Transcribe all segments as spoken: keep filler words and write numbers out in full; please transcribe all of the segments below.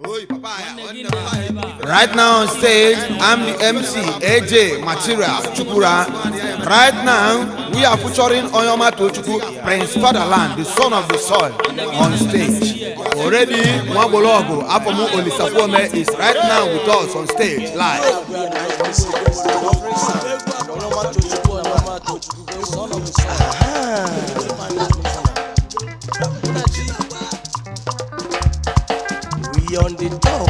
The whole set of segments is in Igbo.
Right now on stage, I'm the M C, A J Material Chukura. Right now, we are featuring Onyoma Tochukwu, Prince Fatherland, the son of the soil, on stage. Already, Mwabologo Apomu Olisafome is right now with us on stage, live. We on the top.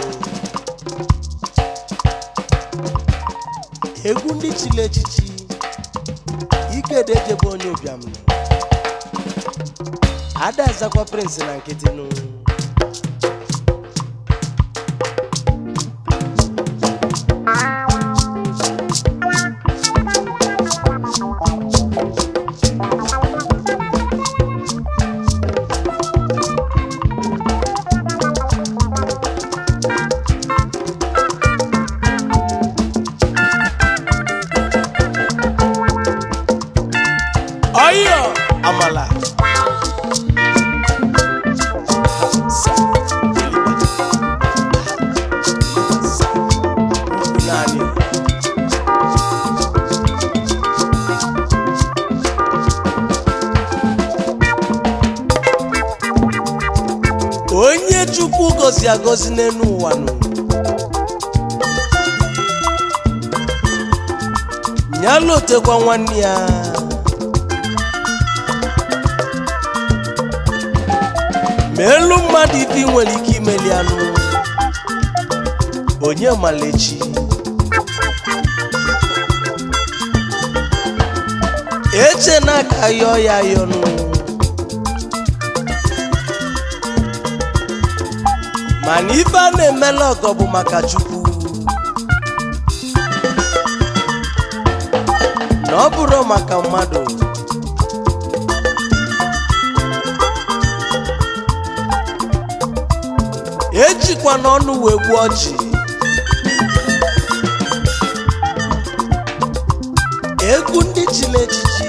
Egundi chile chichi ike deje bonyo obiam ada zakwa prince na nkiti no Amala onye Chukwu gozi agozi n'enu ụwa nụ nyalotekwa nwanne ya melu mmadụ ife nwere ike imeli anụ onye malechi eche n'aka yọọ ya yọnụ mana ife a na-emela ọgọ bụ maka Chukwu na ọ bụrụ maka mmadụ ejikwa n'ọnụ wee gbuo ọchị egwu ndị chile echichi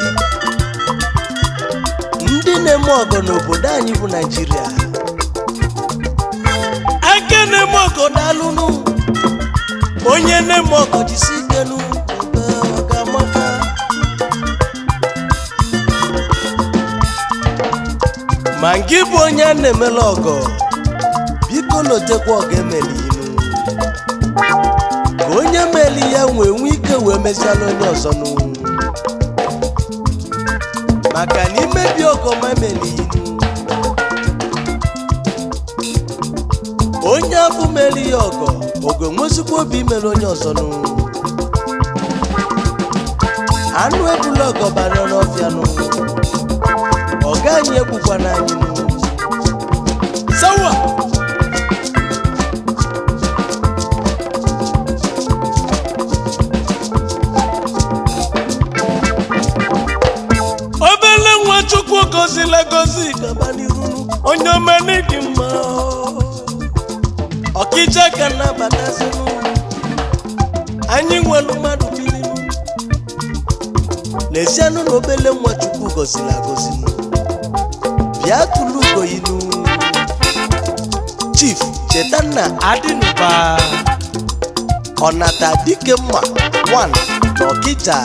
ndị na-eme ọgọ n'obodo anyị bụ Naịjirịa aka na-eme ọgọ dalụnụ onye na-eme ọgọ jisi ike nụ ọgamaka ma gị bụ onye a na-emela ọgọ biko lotekwa ọga emeli inu ka onye meli ya nwee nwe ike wee meziala onye ọzọ nụ maka na imebi ọgọma emeli inu onye afụ meli ya ọgọ ogo nwezikwa obi imere onye ọzọ nụ anụ ebula ọgọ bara n'ọfịa nụ ọga anyị egbukwa n'anyị nụ sawa Chukwu gozila gozi gaba n'iru onye omeni dị mma ọkịja ka na-abatazinu anyị nwere mmadụ bilinu lezianụ na obele nwa Chukwu gozila gozinu bịa tụlụ ugoyinu Chief Chetanna Adịnụba ọnata dike mma one na ọkịja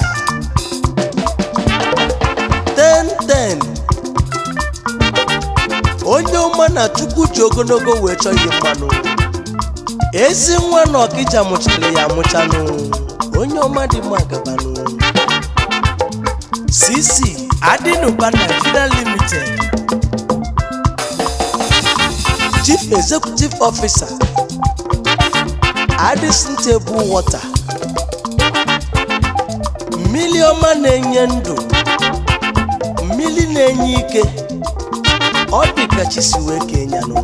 ten ten onye ọma na Chukwu ji ogologo wee chọọ ihe mmanụ ezi nwa na ọkịja mụchara ya amụchanụ onye ọma dị mma gabanụ C C Adịnụba Nigeria Limited Chief Executive Officer Addison Table Water mmiri ọma na-enye ndụ mmiri na-enye ike ọ dị ka chi si wee kenya nụ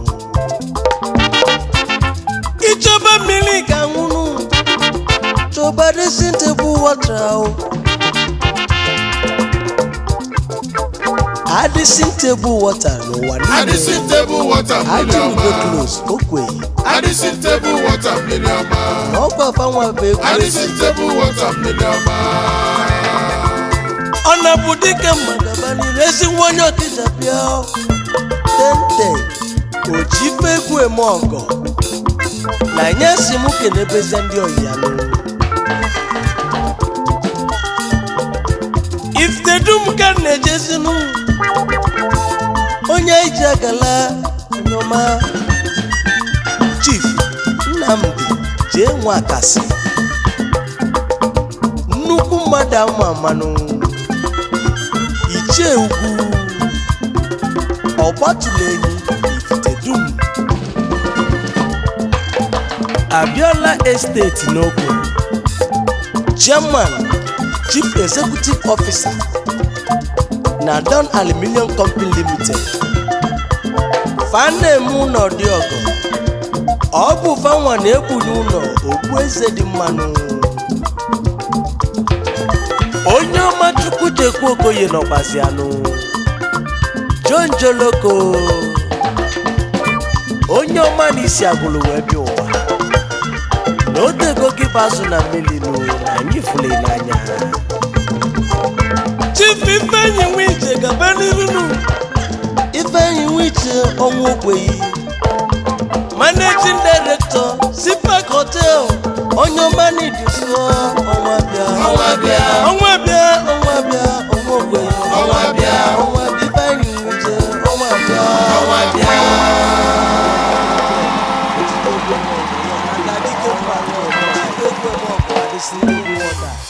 ịchọba mmiri ka nwụnụ chọba Addison Table Water o Addison Table Water n'ụwa niile Addison Table Water Adịnụba close okweghị Addison Table Water mmiri ọma n'ọkwa fanwa bụ egwu Addison Table Water mmiri ọma ọ na-bụ dike mma gaba n'iru ezi nwa onye ọkịja bịa ten ten ojife egwu eme ọgọ na nye si mụ kenebeze ndị oyi ya n'ụlọ ifitedum ka na-ejezinu onye iji agala nyoma Chief Nnamdi jee nwa akasị nnukwu mmadụ ama amanụ ichie ugwu ọgbatụlenyi ifitedum Abiola Estate n'Oko Chairman Chief Executive Officer na Don Aluminium Company Limited fanem ụlọ dị ọgọ ọ bụ fanwa na-ekwu n'ụlọ okpu eze dị mmanụ onye ọma Chukwu Chekwu Okoye nọkwasịanụ John Joloko onye ọma na isi agụlụ wee bịa ụwa na otego gị bazụ na melinu na anyị fule n'anya Chief Ifeanyi Nwiche gaba n'irunu Ifeanyi Nwiche ọnwụ ogbenyi Managing Director Sipak Hotel onye ọma n'iduso ọnwa bịa ọnwa bịa ọnwa bịa ọnwa bịa ọnwa ogbenyi ọnwa bịa ọnwa bịa Ifeanyi Nwiche ọnwa bịa ọnwa bịa Ejide ogbenyi ọnwa bịa na dike mmadụ ọnwa bịa egwu eme ọkụ adịsị egwu ọda